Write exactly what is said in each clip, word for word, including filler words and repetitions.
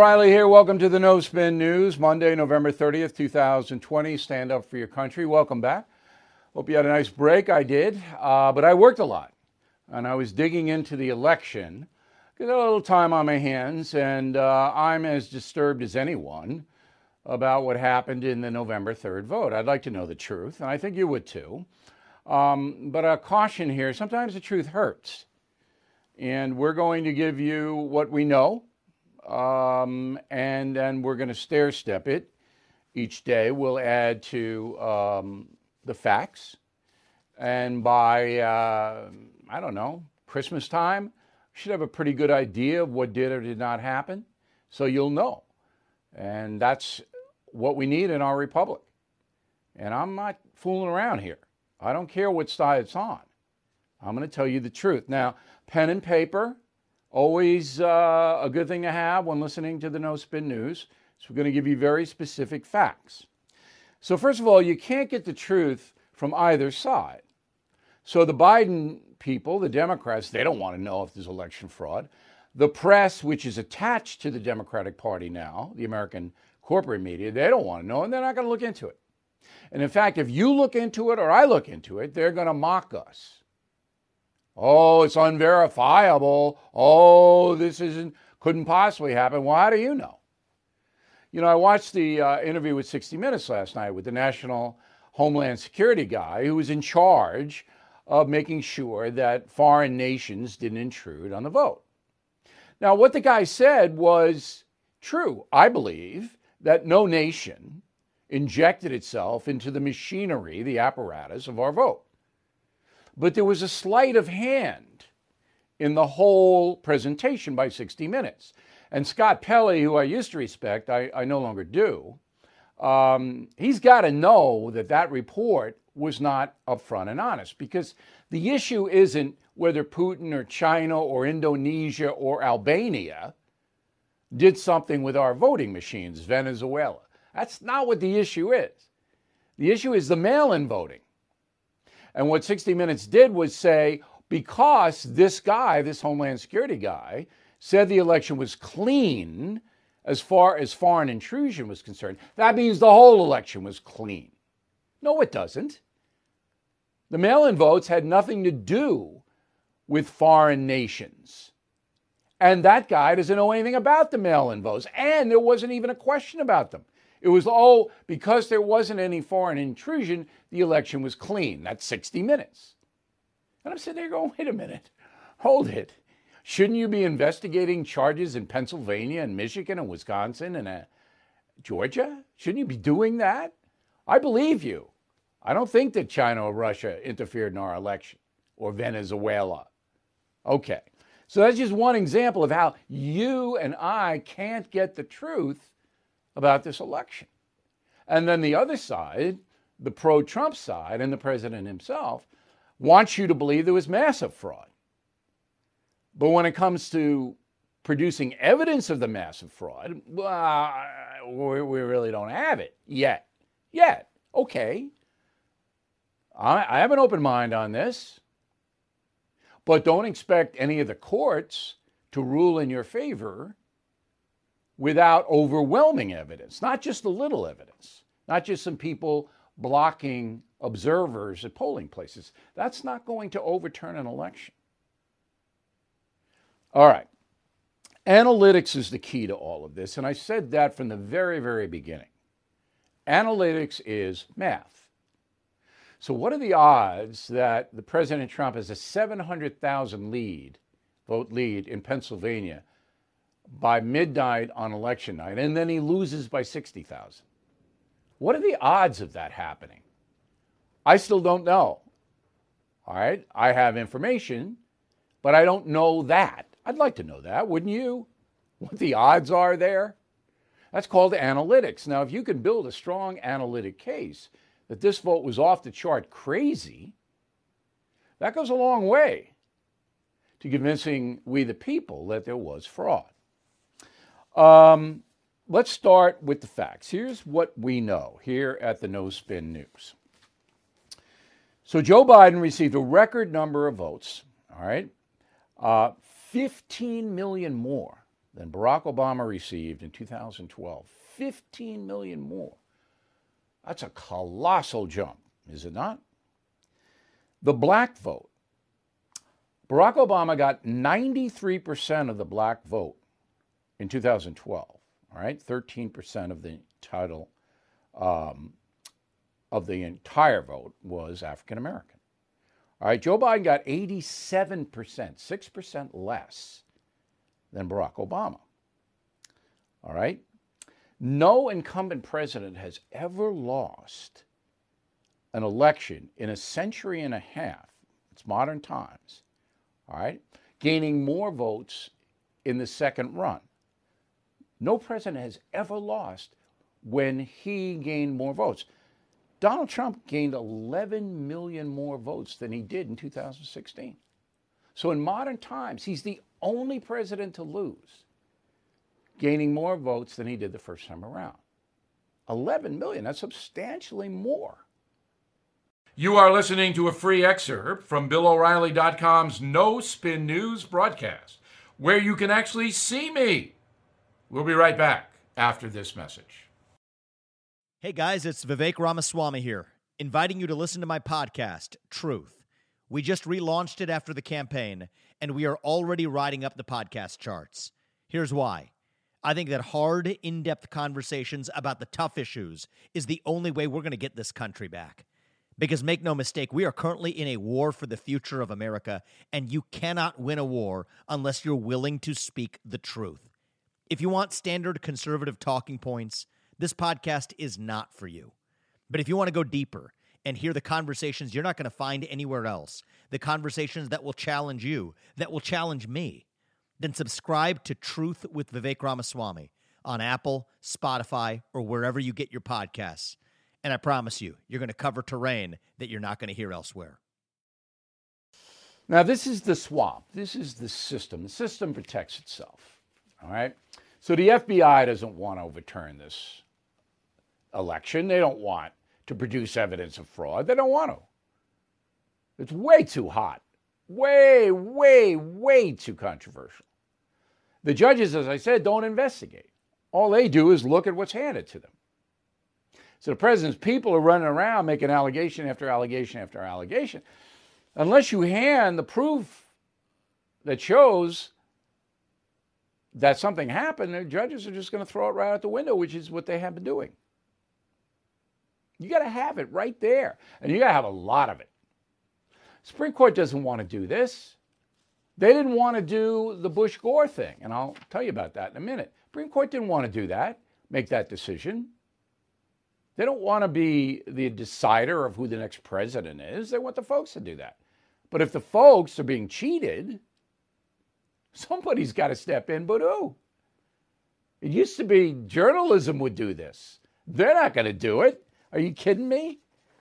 O'Reilly here. Welcome to the No Spin News, Monday, November thirtieth, two thousand twenty. Stand up for your country. Welcome back. Hope you had a nice break. I did, uh, but I worked a lot, and I was digging into the election. Got a little time on my hands, and uh, I'm as disturbed as anyone about what happened in the November third vote. I'd like to know the truth, and I think you would too. Um, but a caution here, sometimes the truth hurts. And we're going to give you what we know, um, and then we're going to stair-step it each day. We'll add to um, the facts. And by, uh, I don't know, Christmas time, we should have a pretty good idea of what did or did not happen. So you'll know. And that's what we need in our republic. And I'm not fooling around here. I don't care what side it's on. I'm going to tell you the truth. Now, pen and paper, always uh, a good thing to have when listening to the No Spin News. So we're going to give you very specific facts. So first of all, you can't get the truth from either side. So the Biden people, the Democrats, they don't want to know if there's election fraud. The press, which is attached to the Democratic Party now, the American corporate media, they don't want to know, and they're not going to look into it. And in fact, if you look into it or I look into it, they're going to mock us. Oh, it's unverifiable. Oh, this isn't, couldn't possibly happen. Well, how do you know? You know, I watched the uh, interview with sixty minutes last night with the National Homeland Security guy who was in charge of making sure that foreign nations didn't intrude on the vote. Now, what the guy said was true. I believe that no nation injected itself into the machinery, the apparatus of our vote. But there was a sleight of hand in the whole presentation by sixty minutes. And Scott Pelley, who I used to respect, I, I no longer do, um, he's got to know that that report was not upfront and honest, because the issue isn't whether Putin or China or Indonesia or Albania did something with our voting machines, Venezuela. That's not what the issue is. The issue is the mail-in voting. And what sixty minutes did was say, because this guy, this Homeland Security guy, said the election was clean as far as foreign intrusion was concerned, that means the whole election was clean. No, it doesn't. The mail-in votes had nothing to do with foreign nations. And that guy doesn't know anything about the mail-in votes. And there wasn't even a question about them. It was, oh, because there wasn't any foreign intrusion, the election was clean. That's sixty minutes. And I'm sitting there going, wait a minute, hold it. Shouldn't you be investigating charges in Pennsylvania and Michigan and Wisconsin and uh, Georgia? Shouldn't you be doing that? I believe you. I don't think that China or Russia interfered in our election, or Venezuela. Okay, so that's just one example of how you and I can't get the truth about this election. And then the other side, the pro-Trump side, and the president himself, wants you to believe there was massive fraud. But when it comes to producing evidence of the massive fraud, well, we, we really don't have it yet. Yet. Okay. I, I have an open mind on this. But don't expect any of the courts to rule in your favor without overwhelming evidence, not just a little evidence, not just some people blocking observers at polling places. That's not going to overturn an election. All right. Analytics is the key to all of this, and I said that from the very, very beginning. Analytics is math. So what are the odds that the President Trump has a seven hundred thousand lead, vote lead in Pennsylvania by midnight on election night, and then he loses by sixty thousand? What are the odds of that happening? I still don't know. All right, I have information, but I don't know that. I'd like to know that, wouldn't you? What the odds are there? That's called analytics. Now, if you can build a strong analytic case that this vote was off the chart crazy, that goes a long way to convincing we the people that there was fraud. Um, let's start with the facts. Here's what we know here at the No Spin News. So Joe Biden received a record number of votes, all right, uh, fifteen million more than Barack Obama received in two thousand twelve. fifteen million more. That's a colossal jump, is it not? The black vote. Barack Obama got ninety-three percent of the black vote in two thousand twelve, all right? thirteen percent of the total um, of the entire vote was African American. All right, Joe Biden got eighty-seven percent, six percent less than Barack Obama. All right? No incumbent president has ever lost an election in a century and a half, it's modern times, all right, gaining more votes in the second run. No president has ever lost when he gained more votes. Donald Trump gained eleven million more votes than he did in two thousand sixteen. So in modern times, he's the only president to lose, gaining more votes than he did the first time around. eleven million, that's substantially more. You are listening to a free excerpt from Bill O'Reilly dot com's No Spin News broadcast, where you can actually see me. We'll be right back after this message. Hey guys, it's Vivek Ramaswamy here, inviting you to listen to my podcast, Truth. We just relaunched it after the campaign, and we are already riding up the podcast charts. Here's why. I think that hard, in-depth conversations about the tough issues is the only way we're going to get this country back. Because make no mistake, we are currently in a war for the future of America, and you cannot win a war unless you're willing to speak the truth. If you want standard conservative talking points, this podcast is not for you. But if you want to go deeper and hear the conversations you're not going to find anywhere else, the conversations that will challenge you, that will challenge me, then subscribe to Truth with Vivek Ramaswamy on Apple, Spotify, or wherever you get your podcasts. And I promise you, you're going to cover terrain that you're not going to hear elsewhere. Now, this is the swamp. This is the system. The system protects itself, all right? So the F B I doesn't want to overturn this election. They don't want to produce evidence of fraud. They don't want to. It's way too hot. Way, way, way too controversial. The judges, as I said, don't investigate. All they do is look at what's handed to them. So the president's people are running around making allegation after allegation after allegation. Unless you hand the proof that shows that something happened, the judges are just going to throw it right out the window, which is what they have been doing. You got to have it right there, and you got to have a lot of it. Supreme Court doesn't want to do this. They didn't want to do the Bush-Gore thing, and I'll tell you about that in a minute. Supreme Court didn't want to do that, make that decision. They don't want to be the decider of who the next president is. They want the folks to do that. But if the folks are being cheated, somebody's got to step in, but who? It used to be journalism would do this. They're not going to do it. Are you kidding me?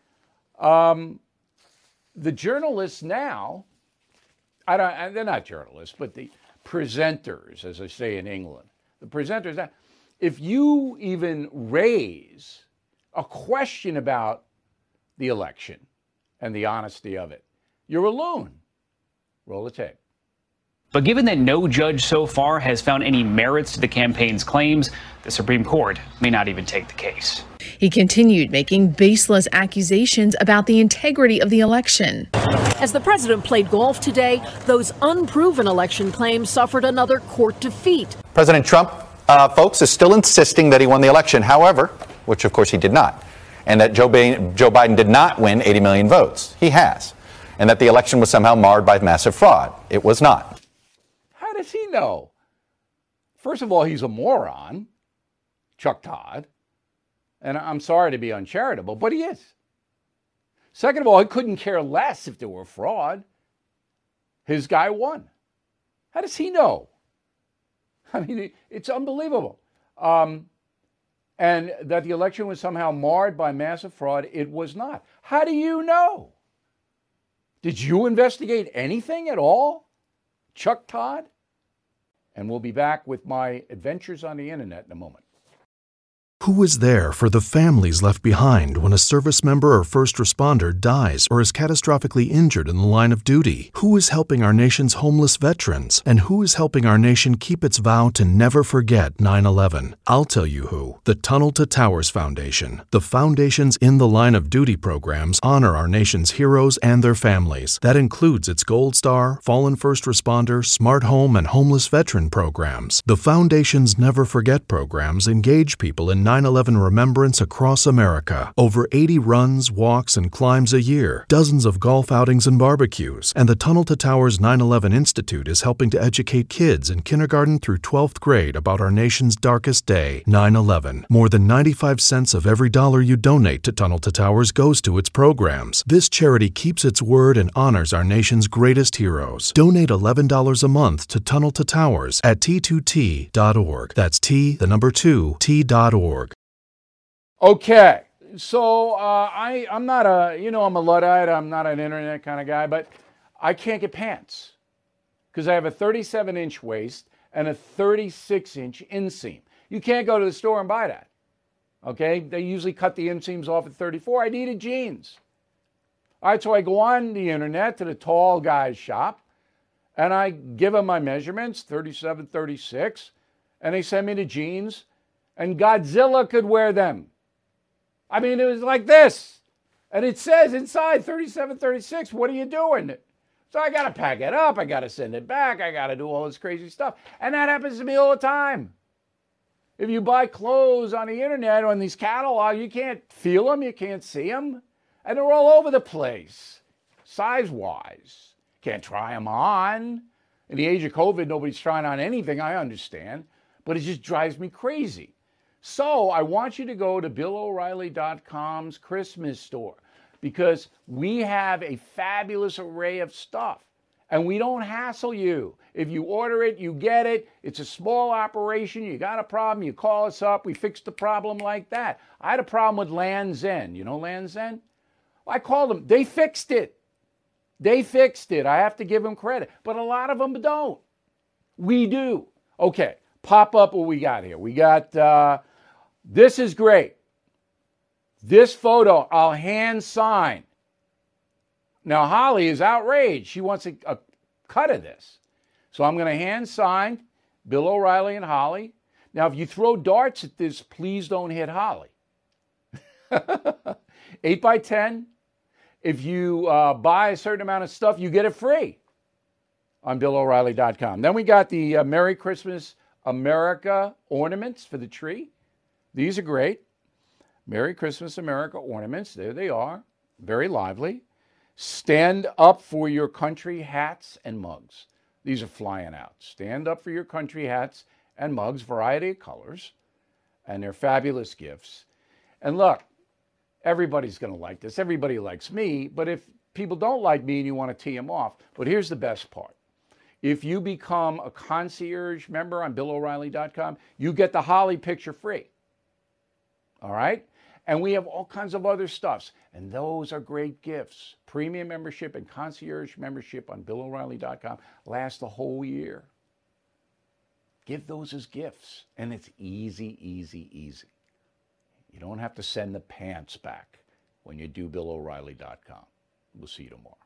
Um, the journalists now, I don't, they're not journalists, but the presenters, as I say in England, the presenters, now, if you even raise a question about the election and the honesty of it, you're a loon. Roll the tape. But given that no judge so far has found any merits to the campaign's claims, the Supreme Court may not even take the case. He continued making baseless accusations about the integrity of the election. As the president played golf today, those unproven election claims suffered another court defeat. President Trump, uh, folks, is still insisting that he won the election, however, which of course he did not, and that Joe Biden, Joe Biden did not win eighty million votes. He has. And that the election was somehow marred by massive fraud. It was not. How does he know? First of all, he's a moron, Chuck Todd. And I'm sorry to be uncharitable, but he is. Second of all, he couldn't care less if there were fraud. His guy won. How does he know? I mean, it's unbelievable. Um, and that the election was somehow marred by massive fraud, it was not. How do you know? Did you investigate anything at all, Chuck Todd? And we'll be back with my adventures on the internet in a moment. Who is there for the families left behind when a service member or first responder dies or is catastrophically injured in the line of duty? Who is helping our nation's homeless veterans? And who is helping our nation keep its vow to never forget nine eleven? I'll tell you who. The Tunnel to Towers Foundation. The foundation's In the Line of Duty programs honor our nation's heroes and their families. That includes its Gold Star, Fallen First Responder, Smart Home, and Homeless Veteran programs. The foundation's Never Forget programs engage people in nine eleven remembrance across America. Over eighty runs, walks, and climbs a year, dozens of golf outings and barbecues, and the Tunnel to Towers nine eleven Institute is helping to educate kids in kindergarten through twelfth grade about our nation's darkest day, nine eleven. More than ninety-five cents of every dollar you donate to Tunnel to Towers goes to its programs. This charity keeps its word and honors our nation's greatest heroes. Donate eleven dollars a month to Tunnel to Towers at T two T dot org. That's T, the number two, T dot org. Okay, so uh, I, I'm not a, you know, I'm a Luddite, I'm not an internet kind of guy, but I can't get pants because I have a thirty-seven inch waist and a thirty-six inch inseam. You can't go to the store and buy that, okay? They usually cut the inseams off at thirty-four. I needed jeans. All right, so I go on the internet to the tall guy's shop and I give them my measurements, thirty-seven, thirty-six, and they send me the jeans and Godzilla could wear them. I mean, it was like this. And it says inside thirty-seven, thirty-six, what are you doing? So I got to pack it up. I got to send it back. I got to do all this crazy stuff. And that happens to me all the time. If you buy clothes on the internet or on these catalogs, you can't feel them. You can't see them. And they're all over the place, size-wise. Can't try them on. In the age of COVID, nobody's trying on anything, I understand. But it just drives me crazy. So I want you to go to Bill O'Reilly dot com's Christmas store because we have a fabulous array of stuff and we don't hassle you. If you order it, you get it. It's a small operation. You got a problem, you call us up. We fix the problem like that. I had a problem with Lands' End. You know Lands' End? I called them. They fixed it. They fixed it. I have to give them credit. But a lot of them don't. We do. Okay, pop up what we got here. We got... Uh, This is great. This photo, I'll hand sign. Now, Holly is outraged. She wants a, a cut of this. So I'm going to hand sign Bill O'Reilly and Holly. Now, if you throw darts at this, please don't hit Holly. eight by ten. If you uh, buy a certain amount of stuff, you get it free on Bill O'Reilly dot com. Then we got the uh, Merry Christmas America ornaments for the tree. These are great. Merry Christmas America ornaments. There they are. Very lively. Stand up for your country hats and mugs. These are flying out. Stand up for your country hats and mugs, variety of colors. And they're fabulous gifts. And look, everybody's going to like this. Everybody likes me. But if people don't like me and you want to tee them off, but here's the best part. If you become a concierge member on Bill O'Reilly dot com, you get the Holly picture free. All right? And we have all kinds of other stuffs. And those are great gifts. Premium membership and concierge membership on Bill O'Reilly dot com last the whole year. Give those as gifts. And it's easy, easy, easy. You don't have to send the pants back when you do Bill O'Reilly dot com. We'll see you tomorrow.